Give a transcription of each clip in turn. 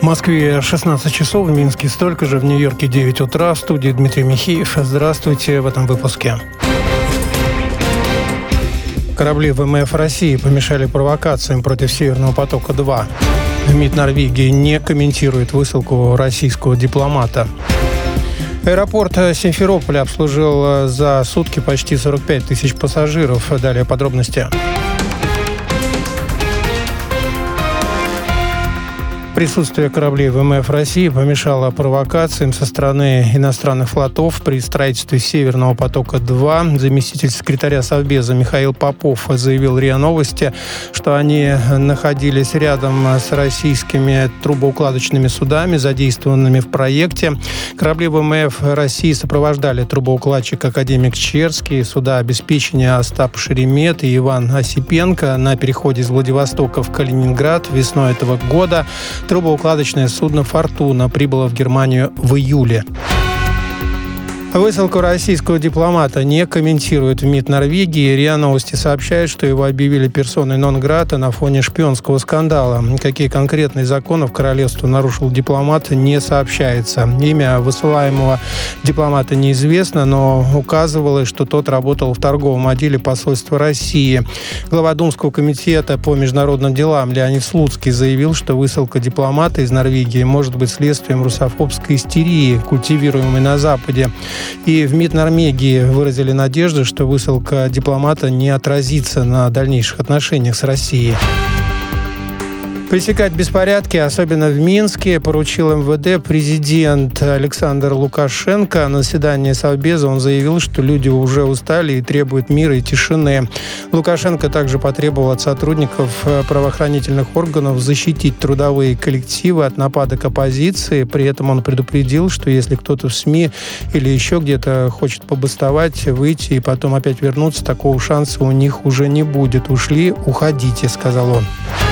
Москве 16 часов, в Минске столько же, в Нью-Йорке 9 утра. В студии Дмитрий Михеев. Здравствуйте в этом выпуске. Корабли ВМФ России помешали провокациям против Северного потока-2. МИД Норвегии не комментирует высылку российского дипломата. Аэропорт Симферополя обслужил за сутки почти 45 тысяч пассажиров. Далее подробности. Присутствие кораблей ВМФ России помешало провокациям со стороны иностранных флотов при строительстве Северного потока-2. Заместитель секретаря Совбеза Михаил Попов заявил РИА Новости, что они находились рядом с российскими трубоукладочными судами, задействованными в проекте. Корабли ВМФ России сопровождали трубоукладчик академик Черский, суда обеспечения Остап Шеремет и Иван Осипенко на переходе из Владивостока в Калининград весной этого года. Трубоукладочное судно «Фортуна» прибыло в Германию в июле. Высылку российского дипломата не комментирует МИД Норвегии. РИА Новости сообщает, что его объявили персоной нон-грата на фоне шпионского скандала. Какие конкретные законы в королевстве нарушил дипломат, не сообщается. Имя высылаемого дипломата неизвестно, но указывалось, что тот работал в торговом отделе посольства России. Глава Думского комитета по международным делам Леонид Слуцкий заявил, что высылка дипломата из Норвегии может быть следствием русофобской истерии, культивируемой на Западе. И в МИД Норвегии выразили надежду, что высылка дипломата не отразится на дальнейших отношениях с Россией. Пресекать беспорядки, особенно в Минске, поручил МВД президент Александр Лукашенко. На заседании Совбеза он заявил, что люди уже устали и требуют мира и тишины. Лукашенко также потребовал от сотрудников правоохранительных органов защитить трудовые коллективы от нападок оппозиции. При этом он предупредил, что если кто-то в СМИ или еще где-то хочет побастовать, выйти и потом опять вернуться, такого шанса у них уже не будет. «Ушли, уходите», — сказал он.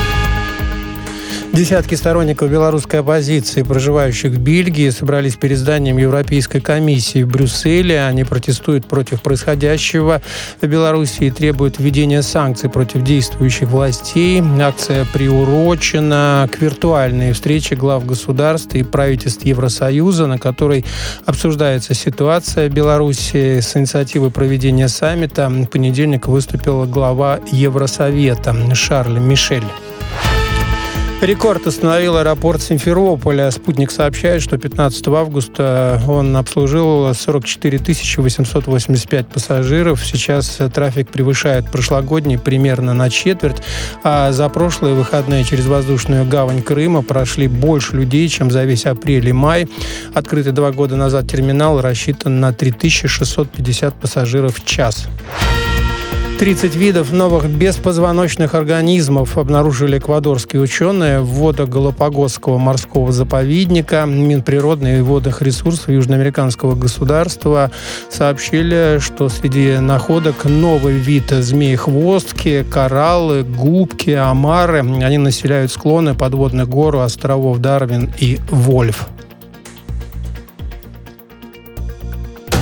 Десятки сторонников белорусской оппозиции, проживающих в Бельгии, собрались перед зданием Европейской комиссии в Брюсселе. Они протестуют против происходящего в Беларуси и требуют введения санкций против действующих властей. Акция приурочена к виртуальной встрече глав государств и правительств Евросоюза, на которой обсуждается ситуация в Беларуси. С инициативой проведения саммита в понедельник выступил глава Евросовета Шарль Мишель. Рекорд установил аэропорт Симферополя. «Спутник» сообщает, что 15 августа он обслужил 44 885 пассажиров. Сейчас трафик превышает прошлогодний примерно на четверть. А за прошлые выходные через воздушную гавань Крыма прошли больше людей, чем за весь апрель и май. Открытый 2 года назад терминал рассчитан на 3650 пассажиров в час. 30 видов новых беспозвоночных организмов обнаружили эквадорские ученые в водах Галапагосского морского заповедника. Минприродных и водных ресурсов южноамериканского государства сообщили, что среди находок новый вид змеи-хвостки, кораллы, губки, омары. Они населяют склоны подводных гор у островов Дарвин и Вольф.